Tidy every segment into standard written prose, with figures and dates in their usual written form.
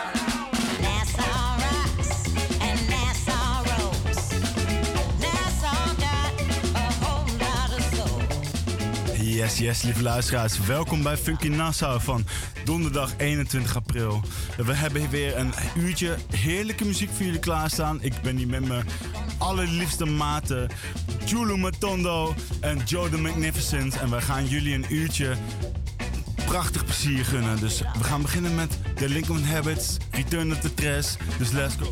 Nassau rocks and Nassau rolls. Nassau got a whole lot of soul. Yes, lieve luisteraars. Welkom bij Funky Nassau van donderdag 21 april. We hebben weer een uurtje heerlijke muziek voor jullie klaarstaan. Ik ben hier met mijn allerliefste maten Julu Matondo en Joe the Magnificent. En wij gaan jullie een uurtje prachtig plezier gunnen. Dus we gaan beginnen met The Lincoln Habits, Return of the Tres. Dus let's go.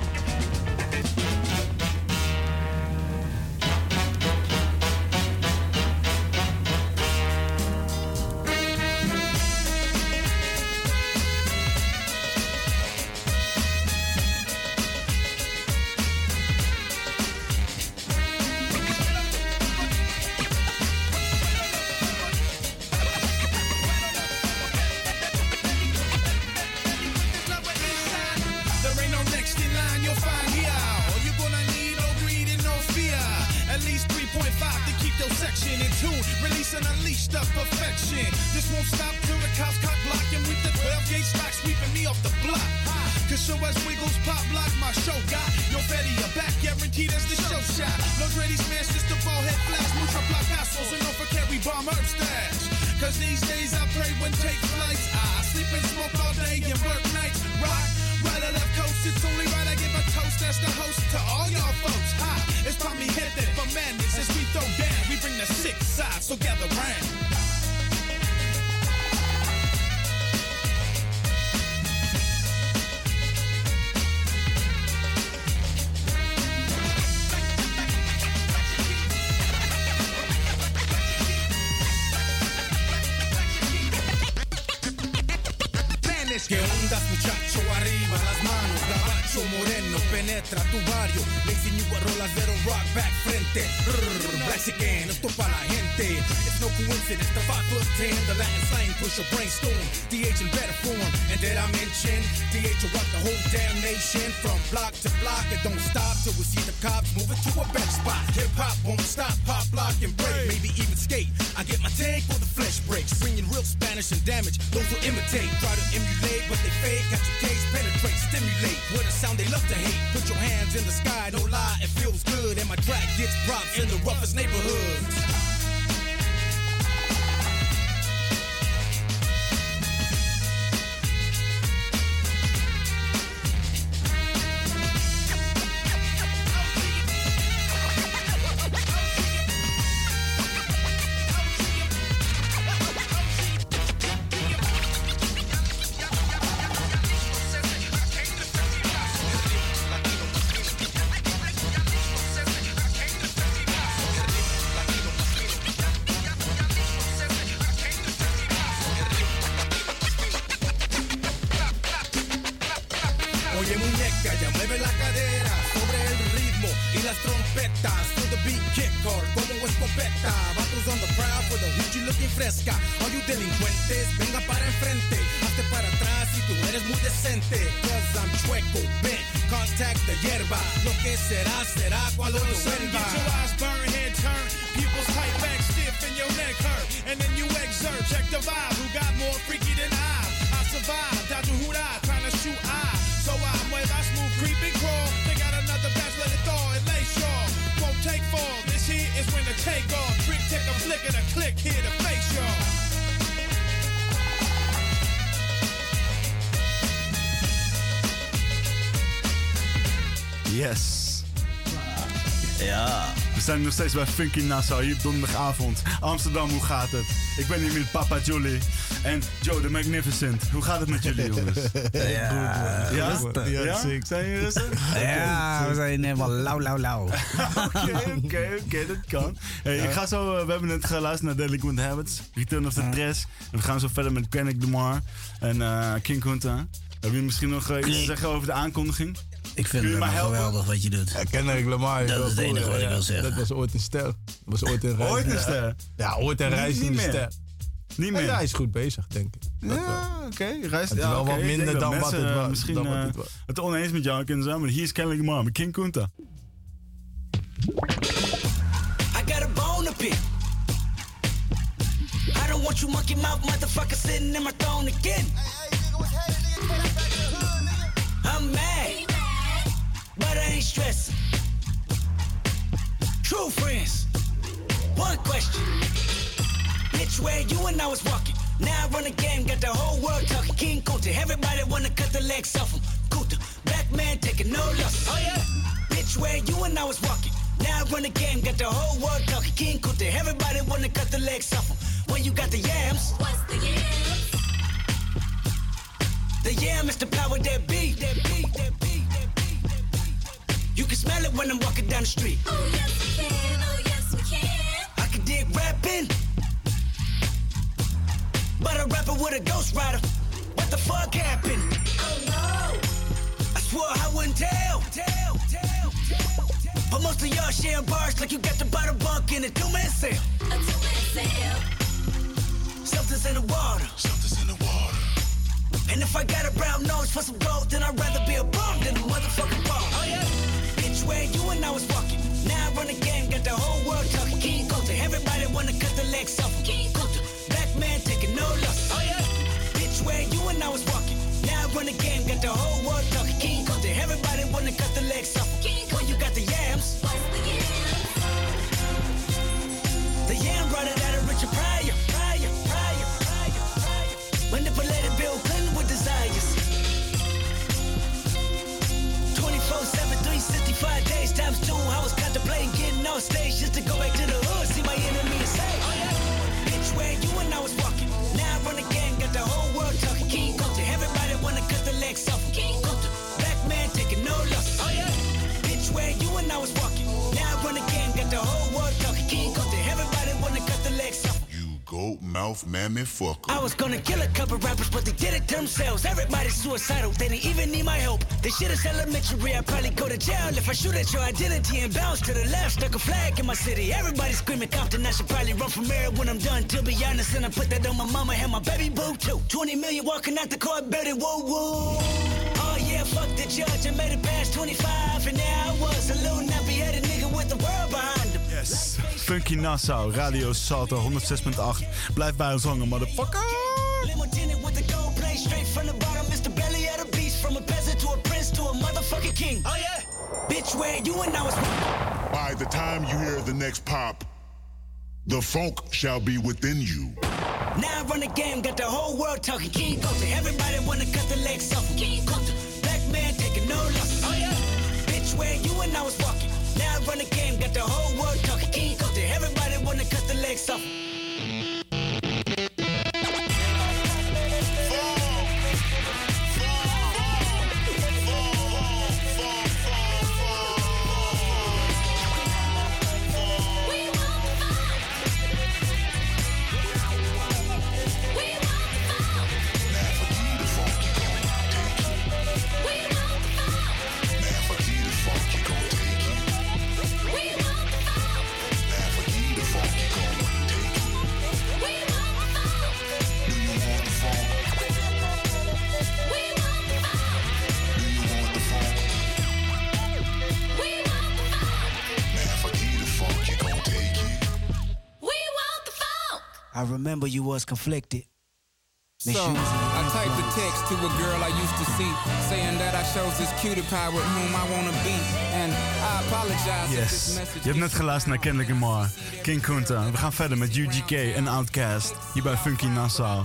¿Qué ondas, muchacho? Arriba las manos, gabacho moreno, penetra tu barrio. Le enseño a rolas de rock back frente. Blaxican, esto pa' la gente. It's no coincidence, the 5'10", the Latin slang push a brainstorm. DH in better form, and did I mention DH will rock the whole damn nation from block to block. It don't stop till we see the cops moving to a better spot. Hip hop won't stop, pop, lock, and break. Maybe even skate. I get my tank for the flesh breaks. Bringing real Spanish and damage. Those who imitate try to emulate, but they fake. Got your case, penetrate, stimulate. With a sound they love to hate. Put your hands in the sky, no lie, it feels good. And my track gets props in the roughest neighborhoods. Oye muñeca, ya mueve la cadera sobre el ritmo y las trompetas. Through the beat kick hard como escopeta. Vatos on the prowl for the hoochie looking fresca. All you delincuentes, venga para enfrente. Hazte para atrás si tú eres muy decente. Cause I'm chueco, bent, contact the hierba. Lo que será, será cuando lo vuelva. Get your eyes burn, head turn. Pupils tight back, stiff and your neck hurt. And then you exert, check the vibe. Who got more freaky than I survived, Dr. Huda, trying to shoot eyes. So I mueva smooth, creep and crawl. They got another batch, let it thaw and lay shawl. Won't take fall, this here is when the take off. Trick, take a flick of the click, here to face y'all. Yes. Ja. We zijn nog steeds bij Funky Nassau hier op donderdagavond. Amsterdam, hoe gaat het? Ik ben hier met Papa Jolie en Joe the Magnificent. Hoe gaat het met jullie jongens? Ja, Ja? rustig. Ja? Zijn jullie rustig? Ja, we zijn helemaal lauw. Oké, dat kan. Hey, ik ga zo, we hebben net geluisterd naar Delinquent Habits, Return of the Tres. En we gaan zo verder met Kendrick Lamar en King Kunta. Heb je misschien nog iets te zeggen over de aankondiging? Ik vind het wel geweldig wat je doet. Ja, Kendrick Lamar. Dat is het enige wat ik wil zeggen. Dat was ooit een ster. Dat was ooit een reis. Ooit een ster? Ja, ooit een reizende ster. Niet meer? Ja, hij is goed bezig, denk ik. Ja, oké. Het is wel wat minder dan wat het was. Misschien het oneens met jou kunnen zijn, maar hier is Kendrick Lamar met King Kunta. I got a bone to pick. I don't want you monkey mouth motherfucker sitting in my throne again. Hey, nigga, what's happening? Nigga, I'm mad, but I ain't stressing. True friends, one question. Bitch, where you and I was walking. Now I run the game, got the whole world talking. King Kunta, everybody wanna cut the legs off him. Kunta, black man taking no loss. Oh yeah. Bitch, where you and I was walking. Now I run the game, got the whole world talking. King Kunta, everybody wanna cut the legs off him. When you got the yams. What's the yams? The yam is the power that beat. You can smell it when I'm walking down the street. Oh yes we can, oh yes we can. I can dig rapping, but a rapper with a ghost rider. What the fuck happened? Oh no. I swore I wouldn't tell. But most of y'all sharing bars like you got to buy the bunk in a two-man sale. A two-man sale. Something's in the water. And if I got a brown nose for some gold, then I'd rather be a bum than a motherfucking bum. Oh yeah. Bitch, where you and I was walking. Now I run the game, got the whole world talking. King Kunta, everybody wanna cut the legs off him. King Kunta, black man taking no loss. Oh yeah. Bitch, where you and I was walking. Now I run the game, got the whole world talking. King Kunta, everybody wanna cut the legs off him. When you got the yams. What's the yams? The yam brought it out of Richard Pryor. Manipulated Bill Clinton with desires. 24/7, 365 days times 2. I was contemplating getting on stage just to go back to the hood, see my enemy and say, oh yeah. Bitch, where you and I was walking. Now I run the game, got the whole world talking. King Kunta, everybody wanna cut the legs off him. King Kunta, black man taking no loss. Oh yeah. Bitch, where you and I was walking. Now I run the game, got the whole world talking. King Kunta, everybody wanna cut the legs off him. Goat mouth mammy fucker. I was gonna kill a couple rappers, but they did it themselves. Everybody's suicidal, they didn't even need my help. This shit is elementary, I'd probably go to jail if I shoot at your identity and bounce to the left. Stuck a flag in my city, everybody screaming Compton. I should probably run for mayor when I'm done, to be honest. And I put that on my mama and my baby boo too. 20 million walking out the court, baby, woo woo. Oh yeah, fuck the judge, I made it past 25. And there I was, a little nappy-headed nigga with the world behind him. Yes, Funky Nassau, Radio Salto 106.8. Blijf bij ons hangen, motherfucker. Limousine with the gold plate straight from the bottom. Mr. Belly of the beast, from a peasant to a prince to a motherfucking king. Oh yeah, bitch, where you and I was. By the time you hear the next pop, the funk shall be within you. Now I run the game, got the whole world talking. King Kunta, everybody wanna cut the legs off him. King Kunta, black man taking no loss. Oh yeah, bitch, where you and I was walking. Now I run the game, got the whole world talking. King Kunta, everybody wanna cut the legs off him. I remember you was conflicted. So, I typed the text to a girl I used to see, saying that I chose this cutie pie with whom I wanna be. And I apologize if this message. Je hebt net geluisterd naar Kendrick Lamar, King Kunta. We gaan verder met UGK en Outkast, hier bij Funky Nassau.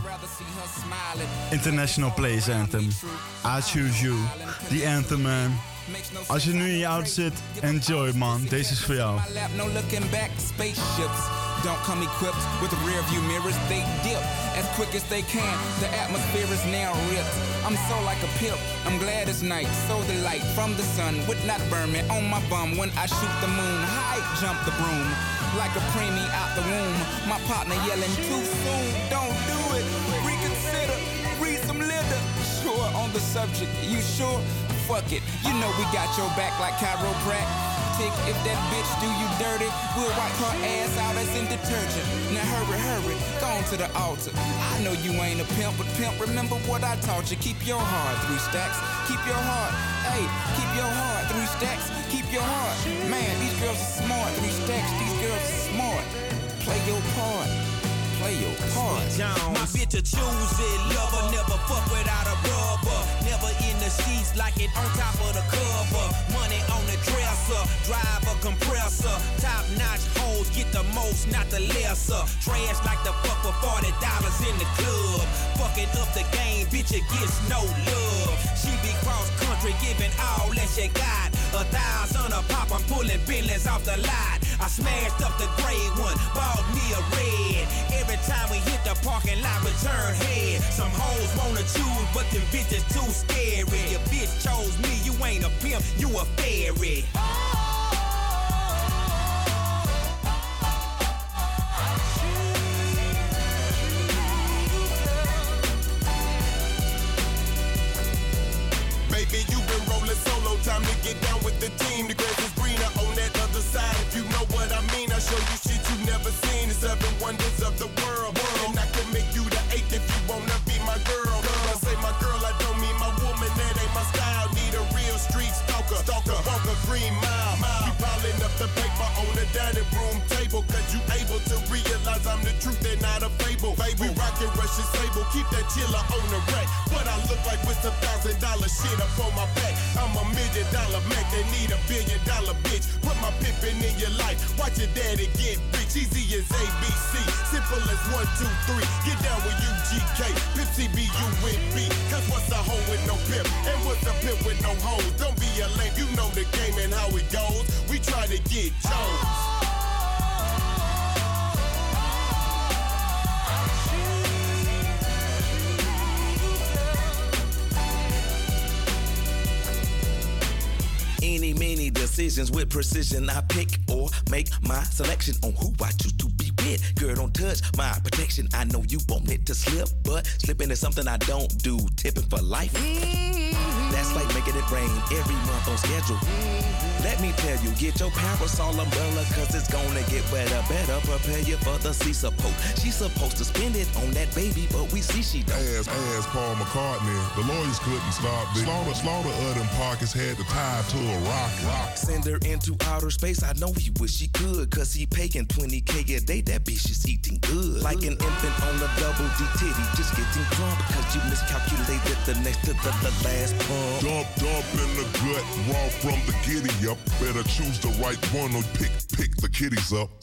International Place Anthem. I Choose You. The Anthem, man. Als je nu in je auto zit, enjoy, man. Deze is voor jou. No looking back, spaceships don't come equipped with rear view mirrors. They dip as quick as they can. The atmosphere is now ripped. I'm so like a pimp. I'm glad it's night. So the light from the sun would not burn me on my bum when I shoot the moon. High jump the broom like a preemie out the womb. My partner yelling too soon. Don't do it. Reconsider. Read some litter. Sure on the subject. You sure? Fuck it. You know we got your back like chiropractic. If that bitch do you dirty, we'll wipe her ass out as in detergent. Now hurry, go on to the altar. I know you ain't a pimp, but pimp, remember what I taught you. Keep your heart, 3 stacks. Keep your heart, hey, keep your heart, 3 stacks. Keep your heart, man, these girls are smart. 3 stacks, these girls are smart. Play your part. Play your part. My bitch a choose it, lover, never fuck without a rubber. Never in the sheets like it on top of the cover. Money on the dresser, drive a compressor. Top notch hoes get the most, not the lesser. Trash like the fuck for $40 in the club. Fucking up the game, bitch, it gets no love. She be cross country, giving all that she got. 1,000 a pop, I'm pulling Bentleys off the lot. I smashed up the gray one, bought me a red. Every time we hit the parking lot, we turn head. Some hoes wanna choose, but them bitches too scary. Your bitch chose me, you ain't a pimp, you a fairy. Baby, you been rolling solo, time to get down with the team. The grass is greener on that other side. If you know what I mean, I show you shit you never seen. The 7 wonders of the world. And I can make you the 8th if you wanna be my girl. I say my girl, I don't mean my woman, that ain't my style. Need a real street stalker, walk a green mile. We piling up the paper on the dining room table, cause you able to realize I'm the truth and not a fable. We rockin' Russian Sable, keep that chiller on the rack. What I look like with some $1,000 shit up on my back. I'm $1 million Mac, they need $1 billion bitch. Put my pimpin' in your life, watch your daddy get rich. Easy as ABC, simple as 1, 2, 3. Get down with UGK, Pimp CBU with B. Cause what's a hoe with no pimp, and what's a pimp with no hoes? Don't be a lame, you know the game and how it goes. We try to get Jones. Any, many decisions with precision. I pick or make my selection on who I choose to be with. Girl, don't touch my protection. I know you want it to slip, but slipping is something I don't do. Tipping for life. That's like making it rain every month on schedule. Let me tell you, get your parasol umbrella, cause it's gonna get wetter. Better prepare you for the sea support. She's supposed to spend it on that baby, but we see she don't. As Paul McCartney, the lawyers couldn't stop this. Slaughter of them pockets had to tie to a rock. Send her into outer space, I know he wish he could, cause he paying $20K a day, that bitch is eating good. Like an infant on a double D titty, just getting drunk, cause you miscalculated the next to the last pump. Dump in the gut, raw from the giddy up. Better choose the right one or pick the kitties up.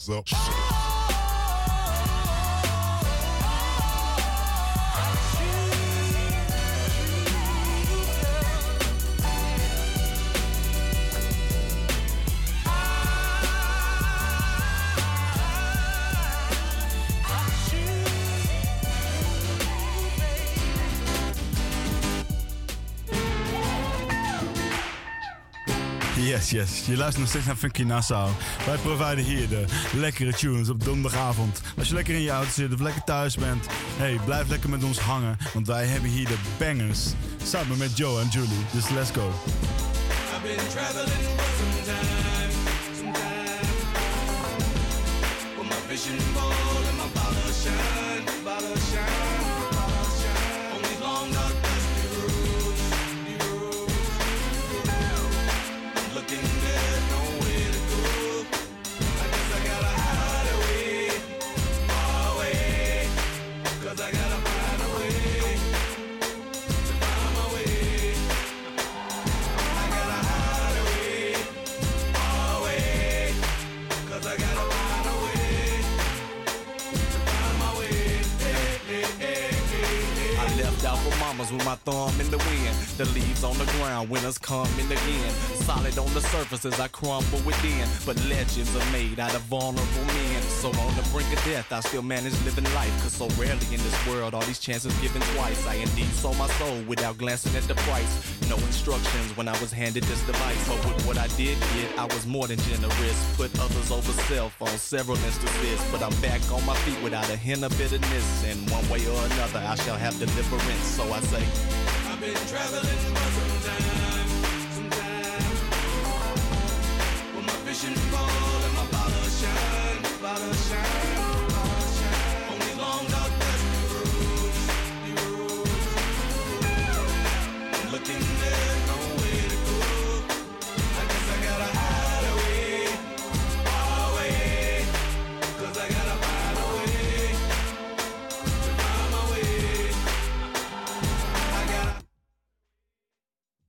Yes. Je luistert nog steeds naar Funky Nassau. Wij providen hier de lekkere tunes op donderdagavond. Als je lekker in je auto zit of lekker thuis bent, hey, blijf lekker met ons hangen. Want wij hebben hier de bangers. Samen met Joe en Julie. Dus let's go. I've been traveling for some time. With my vision bold and my bottle shine. On these long dark dusty roads. Looking there's nowhere to go. I guess I gotta hide away, far away. Cause I gotta find a way to find my way. I gotta hide away, far away. Cause I gotta find a way to find my way. I left out for mamas with my thumb in the wind. The leaves on the ground, winners coming again. Solid on the surface as I crumble within. But legends are made out of vulnerable men. So on the brink of death, I still manage living life. Cause so rarely in this world, all these chances given twice. I indeed sold my soul without glancing at the price. No instructions when I was handed this device. But with what I did get, I was more than generous. Put others over self on several instances. But I'm back on my feet without a hint of bitterness. And one way or another, I shall have deliverance. So I say, I've been traveling for some time. With my vision bold and my bottle shine. On these long dark dusty roads. I'm looking there's nowhere to go. I guess I gotta hide away, far away. Cause I gotta find a way to find my way. I gotta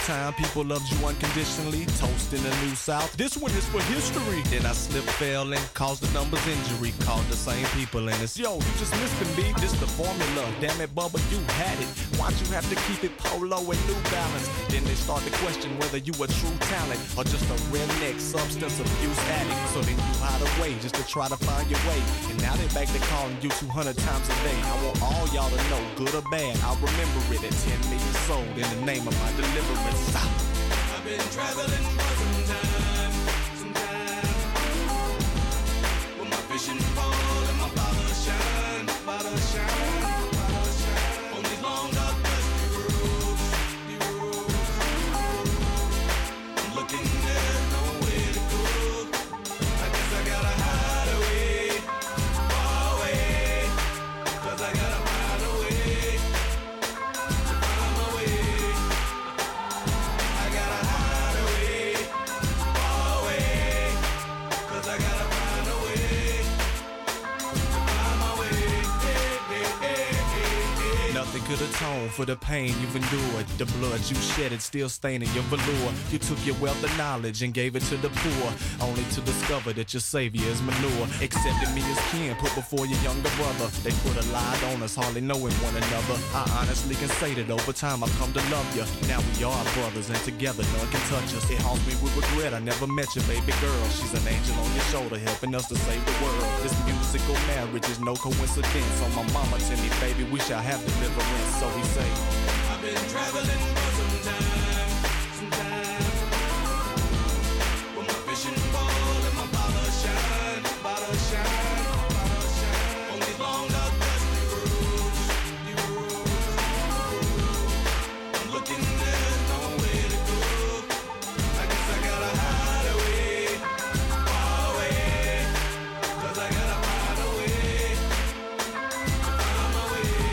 time people loved you unconditionally, toasting the New South. This one is for history. Then I slipped, fell, and caused the numbers injury. Called the same people, and it's, yo, you just missed the beat. This the formula. Damn it, Bubba, you had it. Why'd you have to keep it polo and New Balance? Then they start to question whether you a true talent or just a redneck substance abuse addict. So then you hide away just to try to find your way. And now they back to calling you 200 times a day. I want all y'all to know, good or bad, I'll remember it at 10 million sold in the name of my deliverance. Stop. I've been traveling for some time. With my vision fall and my bottle shine. On these long dark dusty roads. I'm looking there's nowhere to go. I guess I gotta hide away, far away. 'Cause I gotta find a way to find my way. I gotta hide away, far away. 'Cause I gotta find a way to find my way. Nothing could atone for the pain you've endured. The blood you shedded still staining your velour. You took your wealth of knowledge and gave it to the poor, only to discover that your savior is manure. Accepted me as kin, put before your younger brother. They put a lie on us, hardly knowing one another. I honestly can say that over time I've come to love you. Now we are brothers and together none can touch us. It haunts me with regret I never met your baby girl. She's an angel on your shoulder helping us to save the world. This musical marriage is no coincidence. So my mama tell me, baby, we shall have deliverance. So we say, I've been traveling for some time. With my vision fall and my bottle shine. On these long dark dusty roads. I'm looking there's nowhere to go. I guess I gotta hide away, far away. 'Cause I gotta find a way to find my way.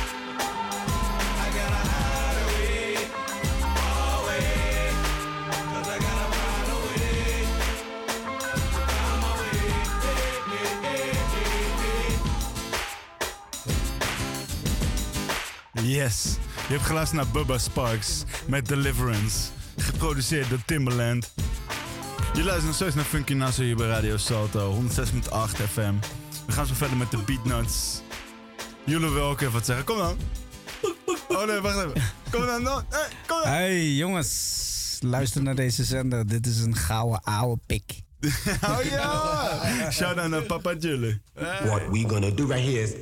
I gotta hide away, far away. 'Cause I gotta find a way to find my way. Yes, je hebt geluisterd naar Bubba Sparks met Deliverance, geproduceerd door Timbaland. Je luistert nog steeds naar Funky Nassau hier bij Radio Salto, 106.8 FM. We gaan zo verder met de Beatnuts. Jullie willen ook even wat zeggen, kom dan. Oh nee, wacht even. Kom dan, no. Hey, kom dan. Hey jongens, luister naar deze zender. Dit is een gouden oude pik. Oh ja! Shout out naar Papa Jullie. What we gonna do right here is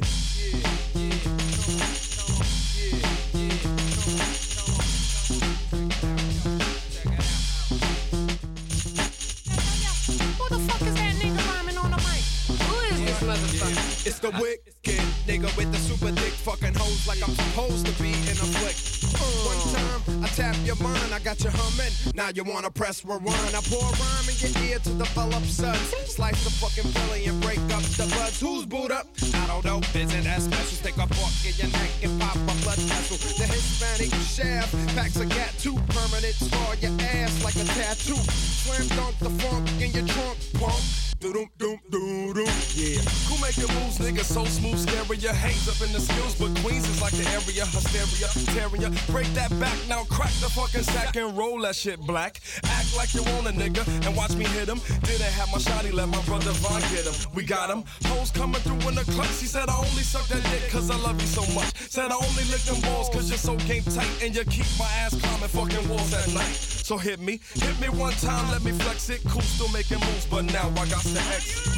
Who the fuck is that nigga rhyming on the mic? Who is this motherfucker? It's the wicked nigga with the super dick fucking hoes like I'm supposed to be in a flick. One time I tap your mind, I got you humming. Now you wanna press rewind. I pour a rhyme in your ear to develop suds. Slice the fucking belly and break up the buds. Who's boot up? I don't know. Visit that special. Stick a fork in your neck and pop a blood vessel. The Hispanic shaft packs a gat too permanent. Scar your ass like a tattoo. Slam dunk the funk in your trunk, punk. Do-dum, doom, doo-dum, yeah. Who making moves, nigga, so smooth, scaring your hangs up in the skills, but Queens is like the area, hysteria, tearing ya. Break that back, now crack the fucking sack and roll that shit black. Act like you want a nigga and watch me hit him. Didn't have my shotty, let my brother Von get him. We got him. Hoes coming through in the clutch. He said I only suck that dick cause I love you so much. Said I only lick them balls cause you're so game tight and you keep my ass climbing fucking walls at night. So hit me one time, let me flex it. Cool, still making moves, but now I got to exit.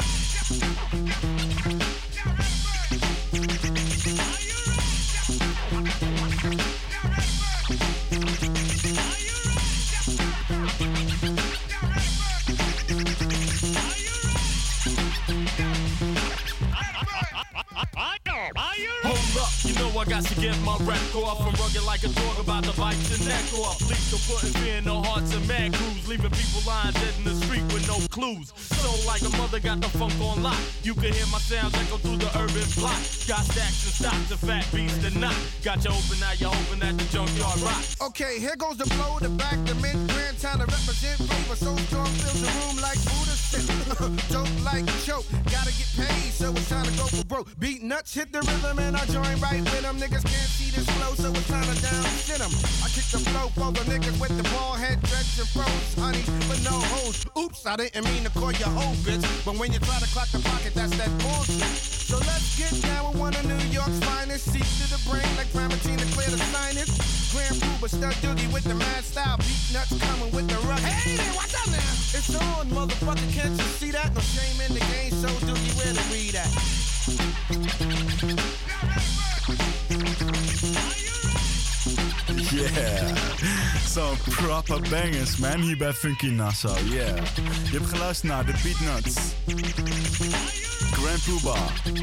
Hold up, you know I got to get my rep off. I'm rugged like a dog about to bite your neck off. Please don't put fear in the hearts of mad crews, leaving people lying dead in the street with no clues. So like a mother got the funk on lock. You can hear my sounds echo through the urban block. Got stacks and stocks, the fat beast and not. Got you open, now you hoping that the junkyard rocks. Okay, here goes the blow, the back, the mid, grand time to represent flavor. So strong, fills the room like Buddha shit. Dope like choke, gotta get paid. so it's time to go for broke. Beat nuts, hit the rhythm, and I join right with them. Niggas can't see this flow, so it's time to down shit them. I kick the flow for the niggas with the ball head dreads and froze, honey, but no hoes. Oops, I didn't mean to call you old bitch, but when you try to clock the pocket, that's that bullshit. So let's get down with one of New York's finest. Seats to the brain like Primatine to clear the sinus. Grand Pooba, Stud Doogie with the mad style. Beat nuts coming with the rush. Hey there, watch out now. It's on, motherfucker, can't you see that? No shame in the game, so Doogie where to read at. Yeah, zo'n proper bangers, man, hier bij Funky Nassau, yeah. Je hebt geluisterd naar de Beatnuts. Grand Pooba.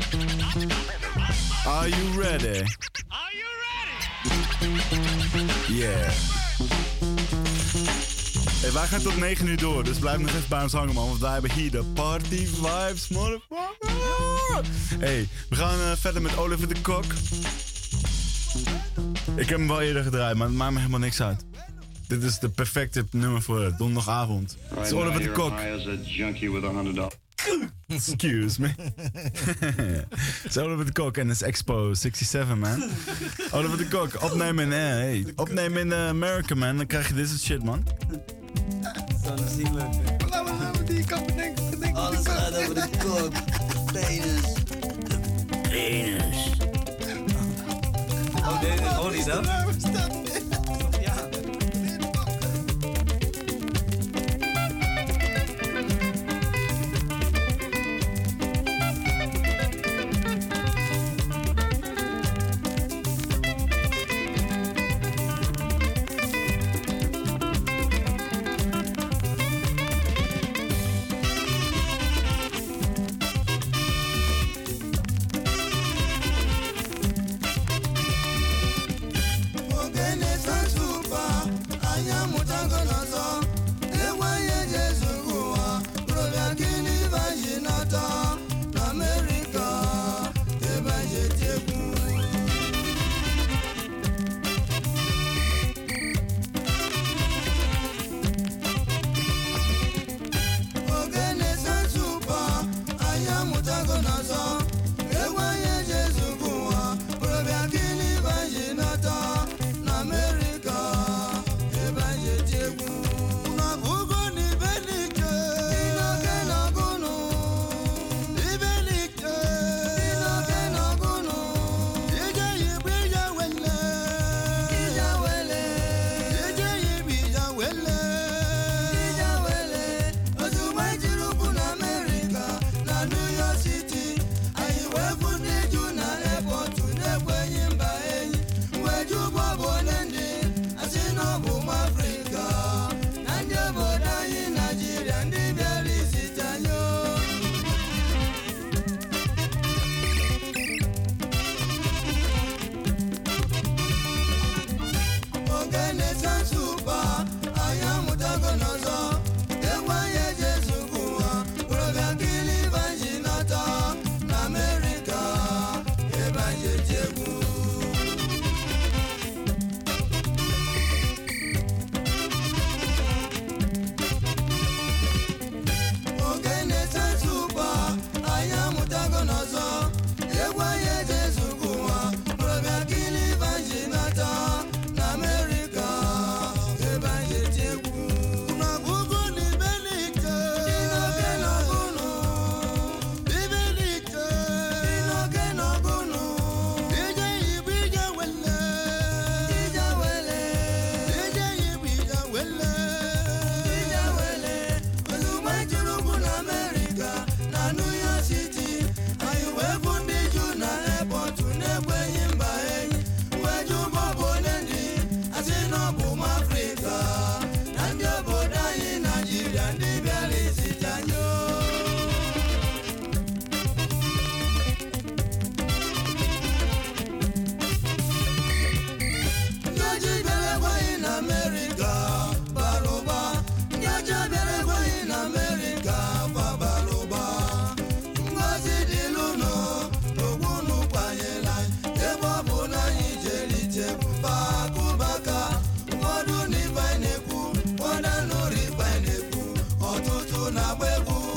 Are you ready? Are you ready? Yeah. Hey, wij gaan tot 9 uur door, dus blijf nog even bij ons hangen, man. Want wij hebben hier de party vibes, motherfucker. Hey, we gaan verder met Oliver de Kok. Ik heb hem wel eerder gedraaid, maar het maakt me helemaal niks uit. Dit is de perfecte nummer voor donderdagavond. Het is Oliver de Kok. Excuse me. Het is Oliver de Kok en het is Expo 67, man. Oliver de Kok, opnemen in Amerika, man. Dan krijg je dit soort shit, man. Dat is niet leuk. Alles gaat over de kok. Penis. Oh, dit is Ollie dan? Ja. na-agba egwu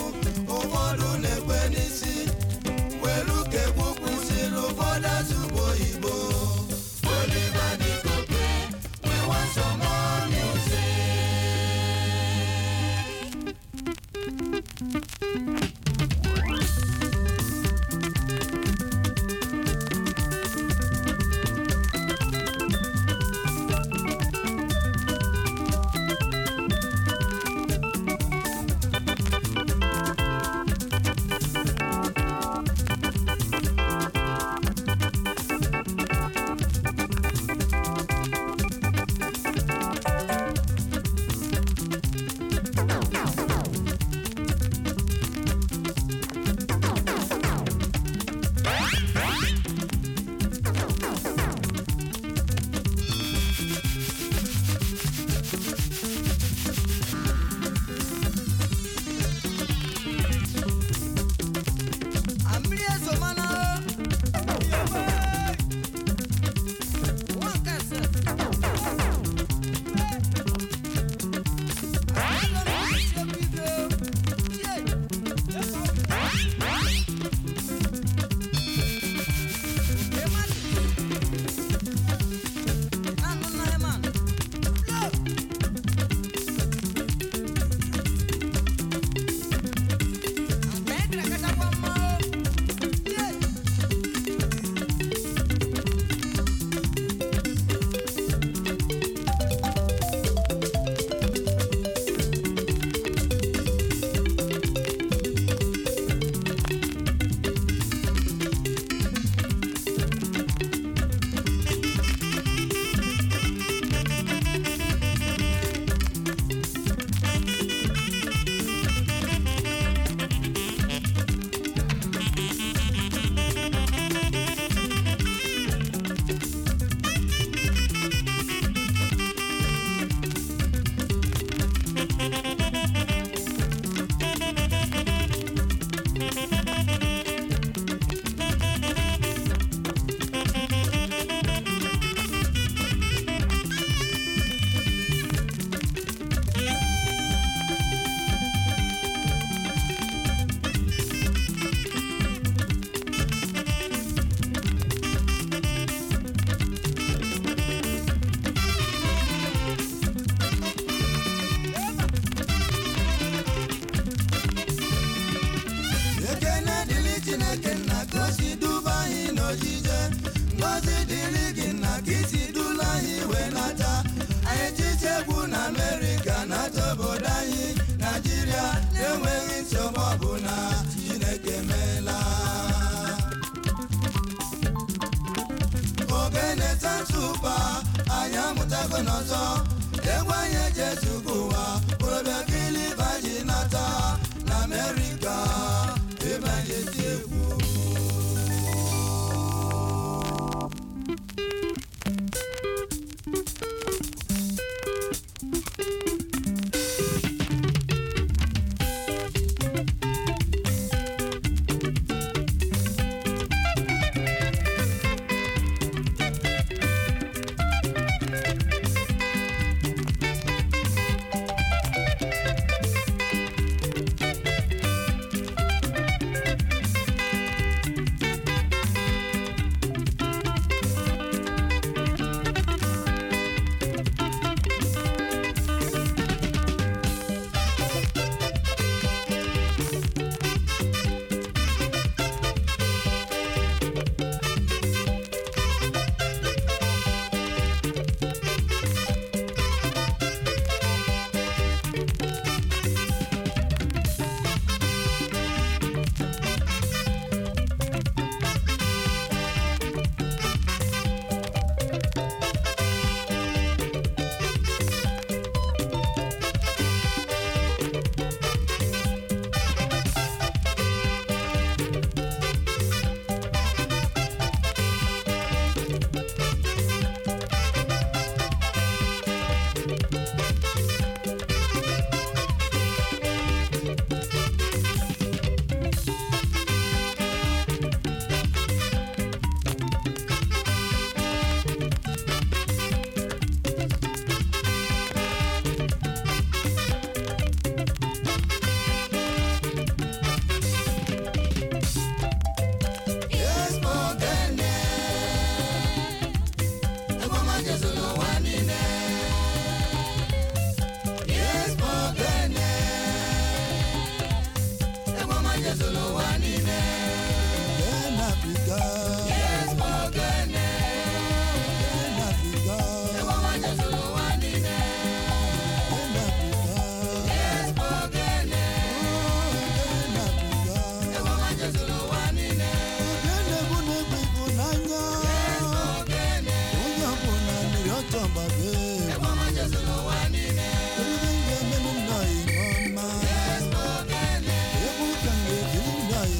Yes,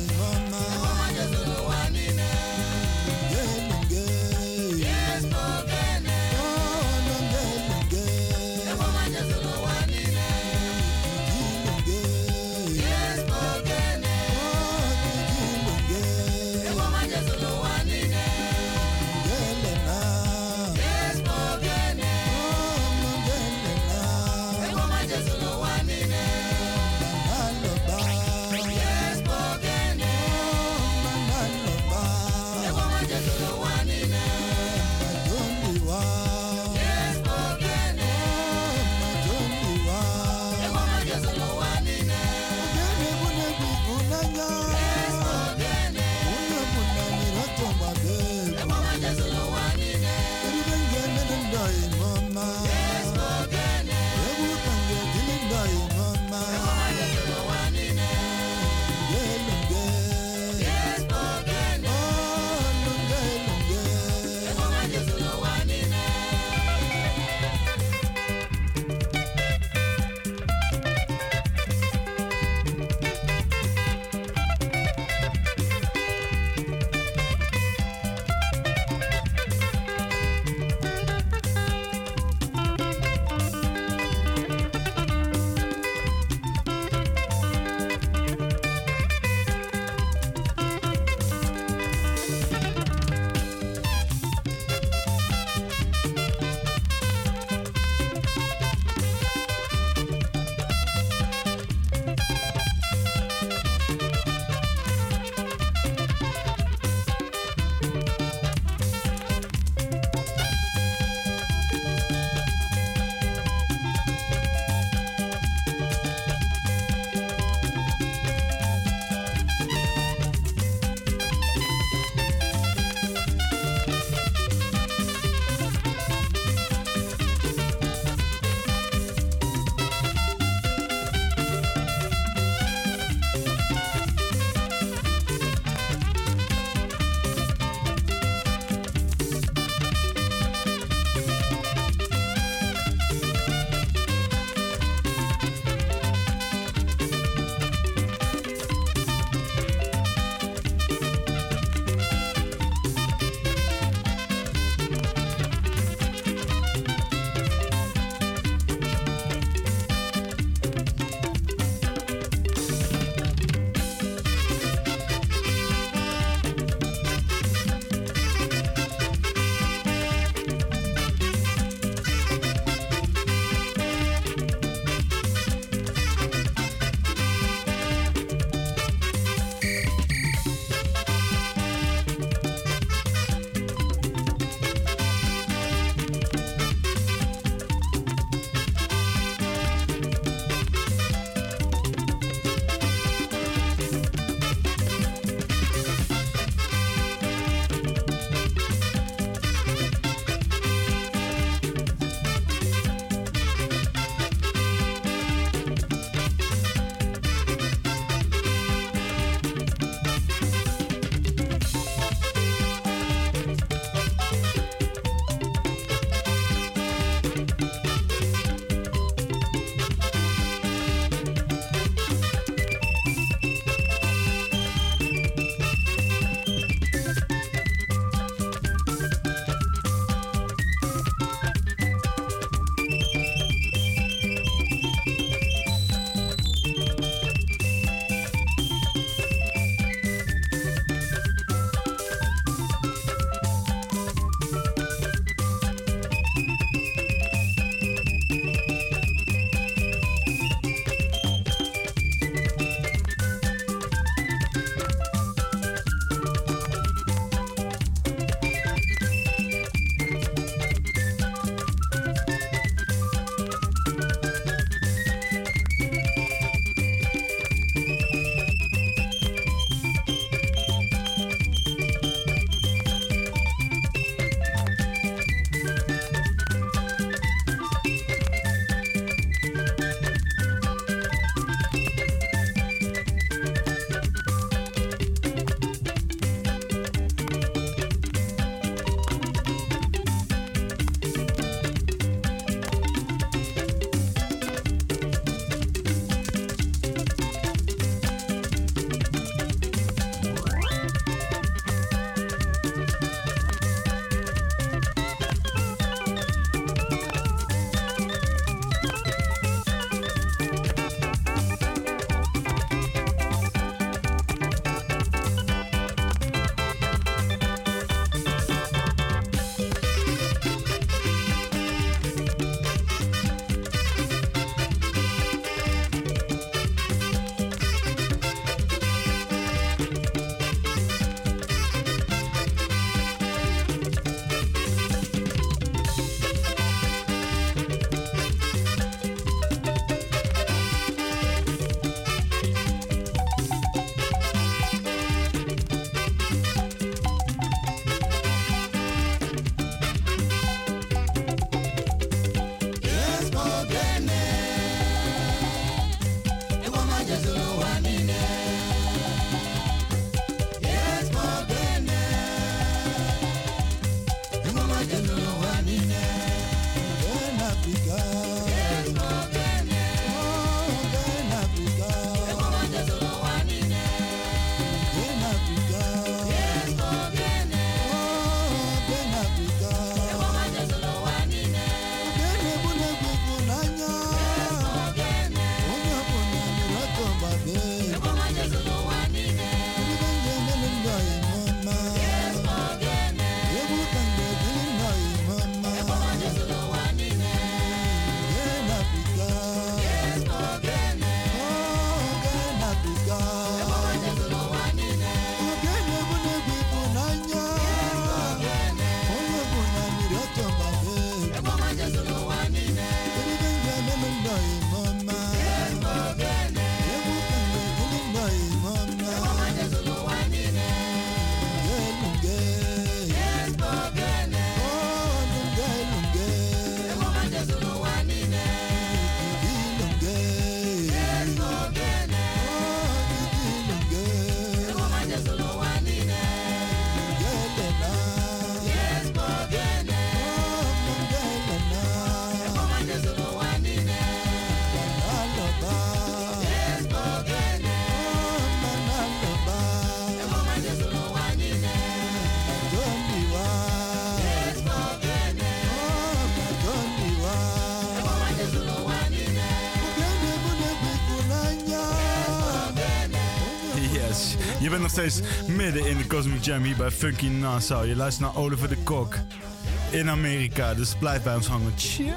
Je bent nog steeds midden in de Cosmic Jam hier bij Funky Nassau. Je luistert naar Oliver de Kok in Amerika. Dus blijf bij ons hangen. Cheer.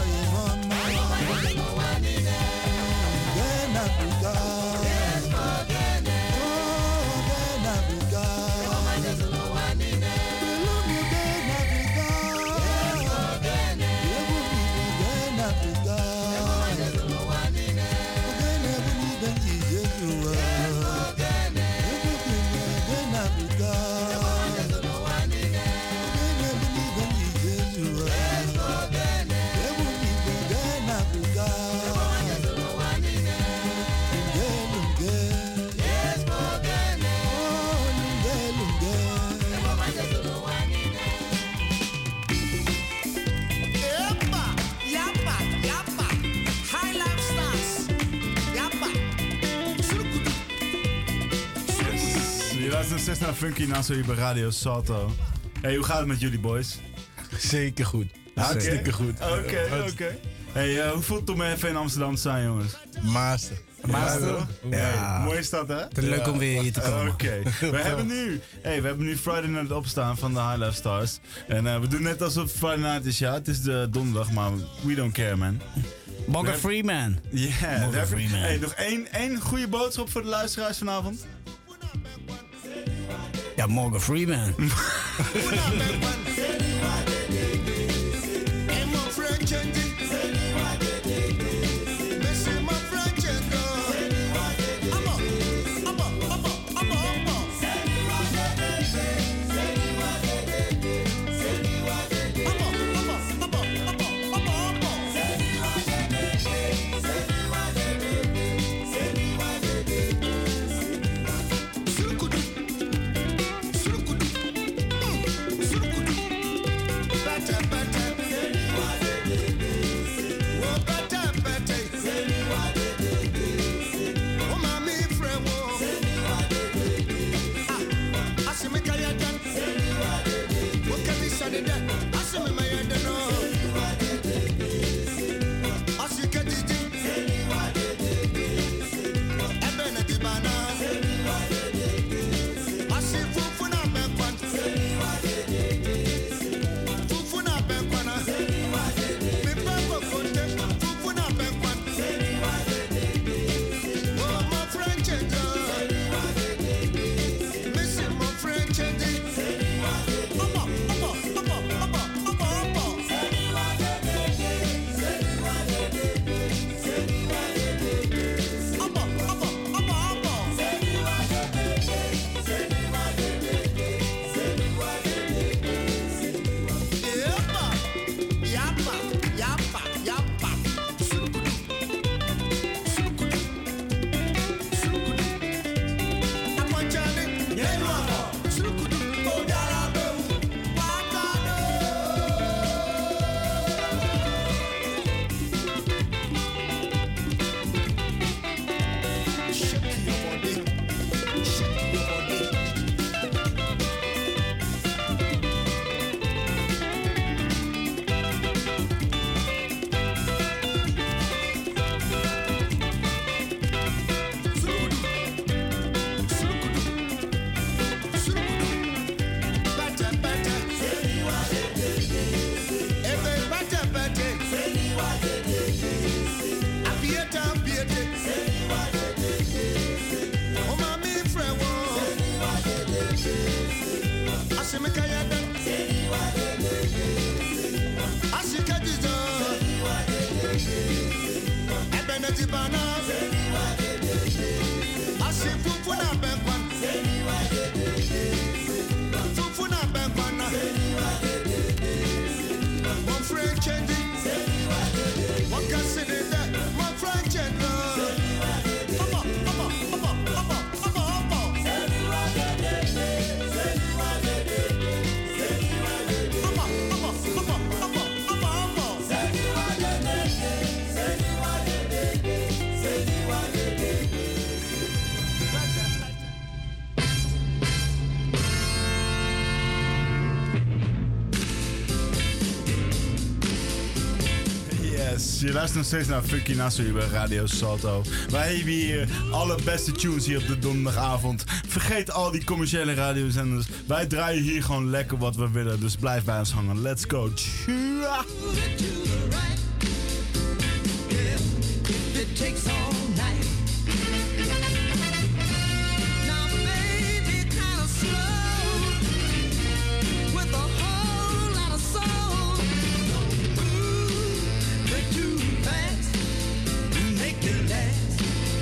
Zes naar Funky Nassau hier bij Radio Salto. Hey, hoe gaat het met jullie boys? Zeker goed. Hartstikke goed. Oké. Hey, hoe voelt het om even in Amsterdam te zijn, jongens? Master. Ja. Mooie stad, hè? Het is leuk om weer hier te komen. Oké. We hebben nu Friday Night opstaan van de High Life Stars. En we doen net alsof Friday Night is, ja. Het is de donderdag, maar we don't care, man. Morgan Freeman. Ja. Morgan Freeman. Hey, nog één goede boodschap voor de luisteraars vanavond. Ja, Morgan Freeman. Je luistert nog steeds naar Funky Nassau hier bij Radio Salto. Wij hebben hier alle beste tunes hier op de donderdagavond. Vergeet al die commerciële radiozenders. Wij draaien hier gewoon lekker wat we willen. Dus blijf bij ons hangen. Let's go. Tjua. It takes all night. Now, baby, kind of slow with a whole lot of soul. Don't move, but too fast, make it last.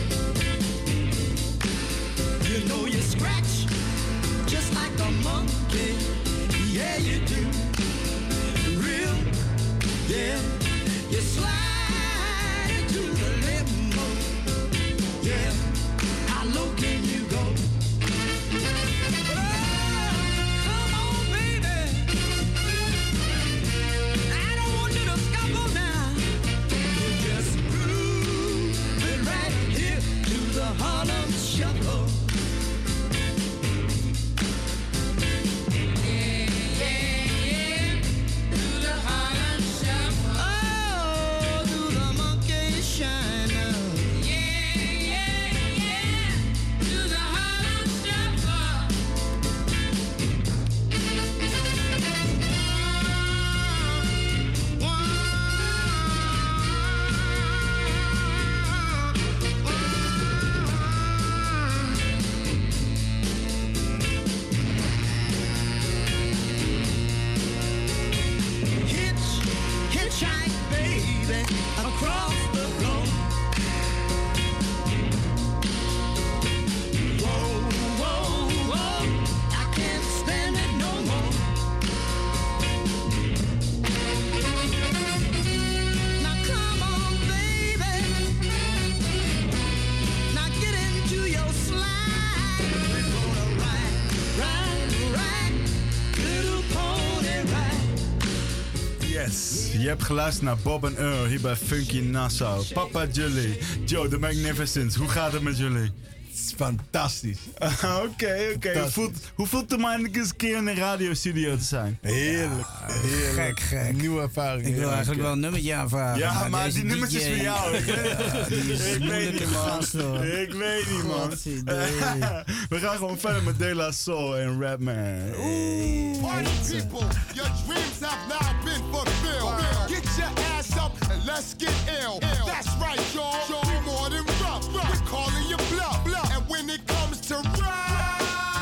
You know you scratch just like a monkey. Yeah, you do. Real, yeah, you slide. Je hebt geluisterd naar Bob en Earl hier bij Funky Nassau. Papa Jullie, Joe the Magnificent. Hoe gaat het met jullie? Het is fantastisch. Oké. Hoe voelt het om eindelijk eens een keer in een radiostudio te zijn? Heerlijk. Gek. Nieuwe ervaring. Ik wil eigenlijk wel een nummertje aanvragen. Ja, maar die nummertjes is voor jou. Ik weet niet, man. We gaan gewoon verder met De La Soul en Rapman. Party people, your dreams have now been fulfilled. Get your ass up and let's get ill. That's right, y'all. We more than rough. We're calling you bluff. And when it comes to rap,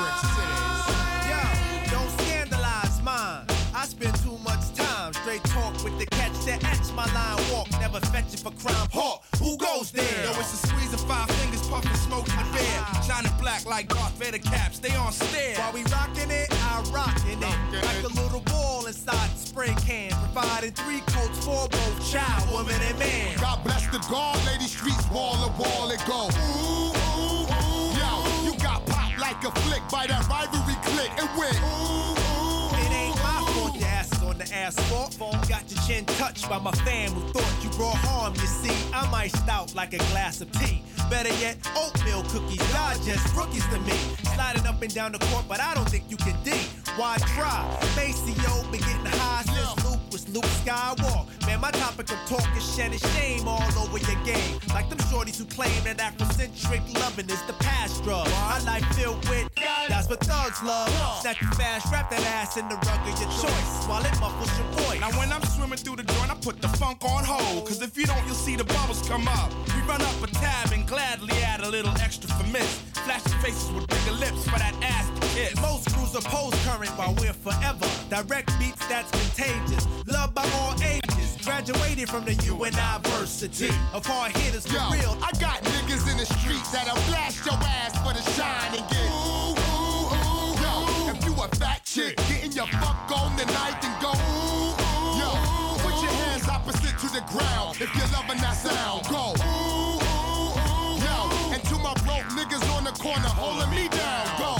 yo, don't scandalize mine. I spend too much time straight talk with the catch that etch my line walk. Never fetch it for crime. Hawk, who goes there? Yo, it's a squeeze of 5 fingers, puffing smoke in the bear. Shining black like Darth Vader caps, they on stare. While we rockin' it, I rockin' it. Like a little ball inside the spray can. Providing 3 coats for both child, woman, and man. God bless the guard, lady streets, wall to wall it go. Ooh, ooh, ooh. Yo, you got popped like a flick by that rivalry click and went. Ooh, ooh. It ain't my fault your ass is on the asphalt. Got your chin touched by my fam who thought you brought harm. You see, I'm iced out like a glass of tea. Better yet, oatmeal cookies, y'all just rookies to me. Sliding up and down the court, but I don't think you can D. Why try? Maceo been getting high since Luke was Luke Skywalker. Man, my topic of talk is shedding shame all over your game. Like them shorties who claim that Afrocentric loving is the past drug. My life filled with, that's what thugs love. Snap you fast, wrap that ass in the rug of your choice while it muffles your voice. Now when I'm swimming through the joint, I put the funk on hold. Cause if you don't, you'll see the bubbles come up. We run up a tab and gladly add a little extra for miss. Flashing faces with bigger lips for that ass to kiss. Most crews oppose current while we're forever. Direct beats that's contagious. Loved by all ages. Graduated from the UNIversity of hard hitters for real. I got niggas in the streets that'll blast your ass for the shine and get ooh, ooh, ooh. Yo, if you a fat chick, getting your fuck on tonight and go ooh, ooh. Yo, put your hands opposite to the ground if you're loving that sound. Go ooh, ooh, ooh. Yo, and to my broke niggas on the corner holding me down. Go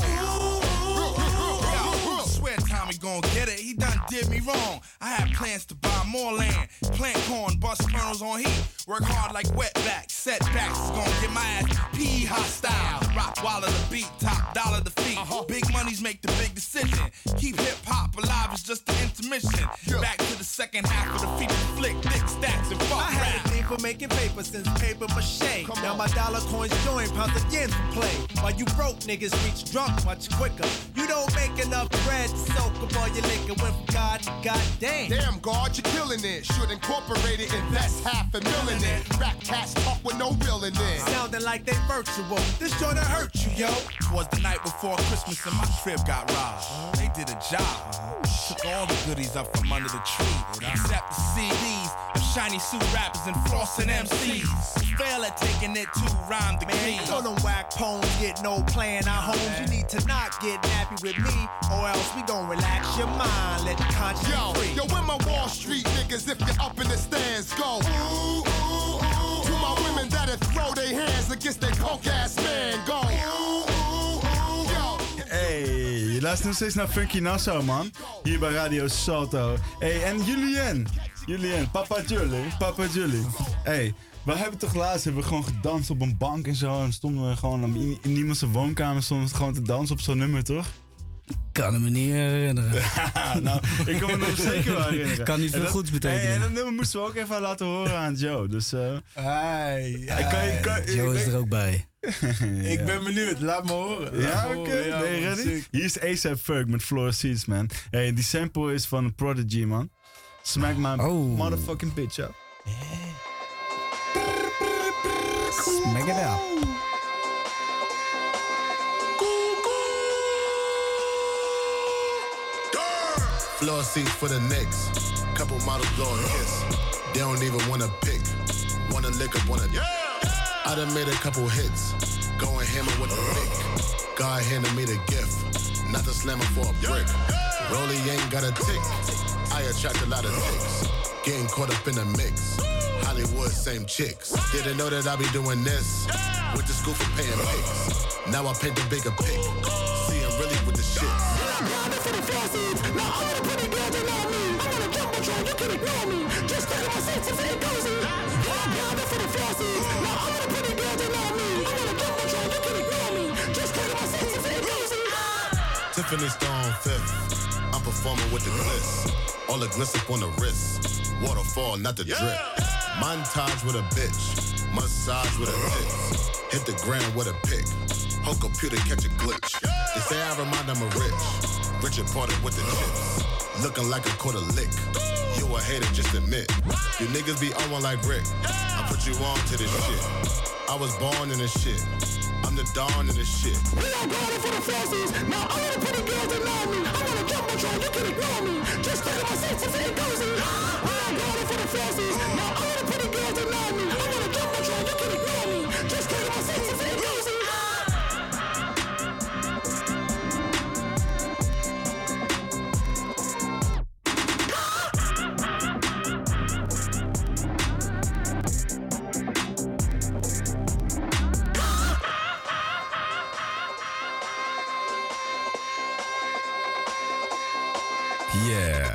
swear Tommy gon' get it, he done did me wrong. I had plans to buy more land, plant corn, bust kernels on heat, work hard like wetbacks, setbacks is gon' get my ass P hostile. Rock while the beat, top dollar the feet. Big monies make the big decision. Keep hip hop alive is just the intermission. Back to the second half of the feature flick, thick stacks and fuck I had rap. a thing for making paper since paper mache. Now my dollar coins join pounds again to play. While you broke niggas reach drunk much quicker. You don't make enough bread to soak up all your liquor. Went from God to goddamn. Damn, God, you're killing it. Should incorporate it, invest $500,000 in it. Rap cats talk with no real in it. Sounding like they virtual. This joint hurt you, yo. Was the night before Christmas and my crib got robbed. They did a job. Took all the goodies up from under the tree, except the CDs of shiny suit rappers and frosting MCs. Fail at taking it to rhyme the key. You know them whack poems get no play in our homes. You need to not get nappy with me, or else we gon' relax your mind. Let the conscience free. Yo, where my Wall Street niggas if you're up in the stands go? Ooh, ooh, ooh. To my women that'll throw their hands against their punk ass man go. Ooh, ooh, ooh, yo. Hey, je luistert nog steeds naar Funky Nassau, man. Hier bij Radio Salto. Hey, en Julien, Papa Jullie. Hey, we hebben toch laatst gewoon gedanst op een bank en zo. En stonden we gewoon in iemand zijn woonkamer stonden we gewoon te dansen op zo'n nummer, toch? Kan me niet herinneren. Nou, ik kan me nog zeker wel herinneren. Kan niet veel goeds betekenen. Hey, en dat nummer moesten we ook even laten horen aan Joe. Dus, Joe is er ook bij. Ik ben benieuwd, laat me horen. Ja, oké. Ben je ready? Sick. Hier is A$AP Ferg met Floor Seats, man. Hey, die sample is van Prodigy, man. Smack my motherfucking bitch up. Smack it up. Floor seats for the Knicks. Couple models blowing kiss. They don't even wanna pick. Wanna lick up, wanna. I done made a couple hits. Going hammer with the pick. God handed me the gift. Not the slammer for a brick. Rollie ain't got a tick. I attract a lot of ticks. Getting caught up in the mix. Hollywood, same chicks. Didn't know that I be doing this. With the school for paying pics. Now I paint the bigger pic. Seeing really with the shit. Tiffany Stone fifth. I'm performing with the gliss. All the gliss up on the wrist. Waterfall, not the drip. Montage with a bitch. Massage with a tits. Hit the ground with a pick. Whole computer catch a glitch. They say I remind them of Rich. Richard Porter with the chips. Looking like a quarter lick. You a hater, just admit. You niggas be on one like Rick. I put you on to this shit. I was born in this shit. I'm the dawn in this shit. We are going for the falsies. Now I wanna put a girl to know me. I wanna jump on you can ignore me. Just take my seats if it goes in. We are going for the falsies. Now I wanna put a girl to know me. I wanna jump on you can ignore me. Just take my seats if it goes in. Yeah.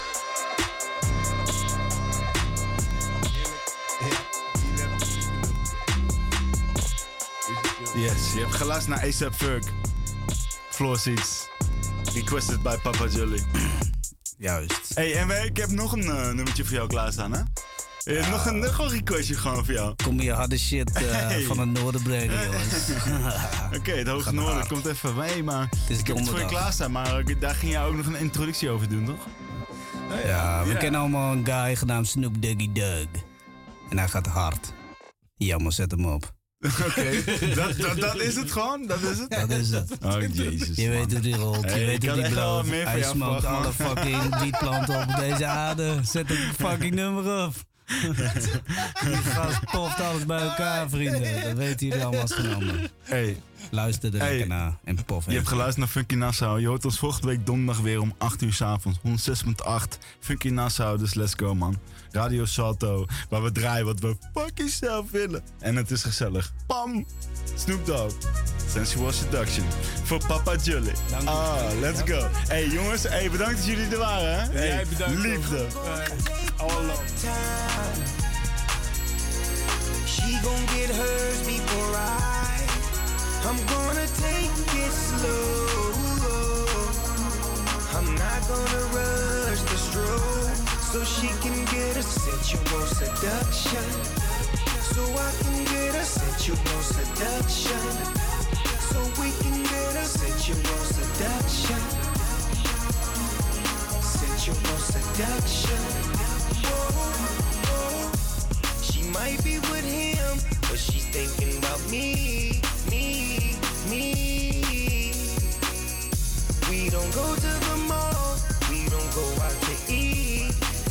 Yes, je hebt geluisterd naar A$AP Ferg. Floor Seats. Requested by Papa Jullie. Juist. Hey, en ik heb nog een nummertje voor jou klaarstaan, hè? Nog een requestje gewoon voor jou. Kom je harde shit van het noorden brengen, jongens. Oké, het hoogste noorden komt even mee, maar is ik heb het voor je klaarstaan. Maar daar ging jij ook nog een introductie over doen, toch? Ja, we kennen allemaal een guy genaamd Snoop Doggy Dogg. En hij gaat hard. Jammer, zet hem op. Oké, dat is het gewoon? Dat is het? Dat is het. Oh, jezus. Je weet hoe die rolt, je weet hoe die blooft. Hij smoked alle fucking wietplanten op deze aarde. Zet een fucking nummer op. Die gast poft alles bij elkaar, vrienden. Dat weten jullie allemaal als genomen. Hey. Luister er lekker naar en pof. Je hebt geluisterd naar Funky Nassau. Je hoort ons volgende week donderdag weer om 8 uur 's avonds. 106.8 Funky Nassau, dus let's go, man. Radio Salto, waar we draaien wat we fucking zelf willen. En het is gezellig. Pam! Snoop Dogg. Sensual Seduction. Voor Papa Jullie. Let's go. Hey jongens, bedankt dat jullie er waren, hè? Hey, jij bedankt. Liefde. All love. She gon' get hers before I'm gonna take it slow. I'm not gonna rush the so she can get a sensual seduction. So I can get a sensual seduction. So we can get a sensual seduction. Sensual seduction. Whoa. She might be with him, but she's thinking about me. We don't go to the mall, we don't go out to eat.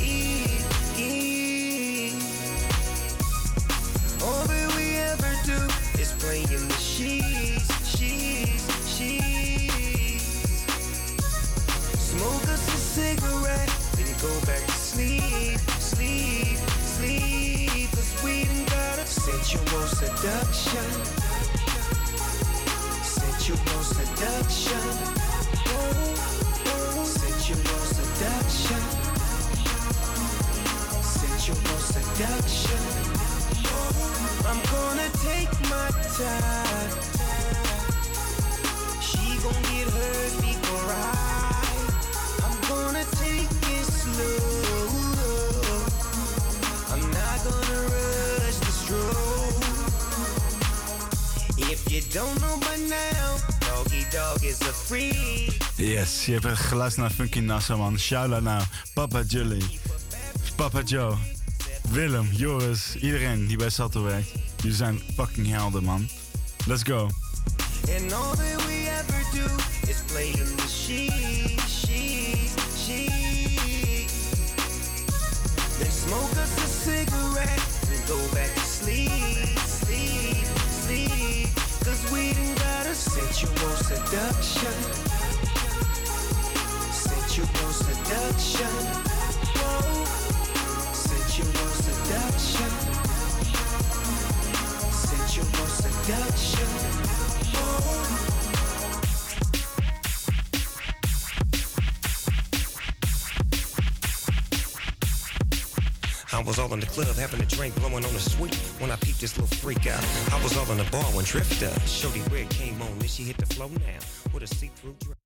All that we ever do is play in the sheets. Smoke us a cigarette, then go back to sleep. Cause we done got a sensual seduction. Sensual seduction. Sensual seduction. Sensual seduction. I'm gonna take my time. She gon' get hers before I'm gonna take it slow. I'm not gonna rush the stroke. If you don't know by now, Doggy Dog is a free. Yes, je hebt geluisterd naar Funky Nassau, man. Shout-out naar Papa Jullie, Papa Joe, Willem, Joris, iedereen die bij Salto werkt. Jullie zijn fucking helden, man. Let's go. And all that we ever do is play in the sheets. Then smoke us a cigarette and go back to sleep. Cause we done got a sensual seduction. Sensual seduction. Whoa. Sensual seduction. Sensual seduction. Whoa. I was all in the club having a drink, blowing on a sweet when I peeped this little freak out. I was all in the bar when Drifter, shorty red came on, then she hit the floor now with a see-through dress.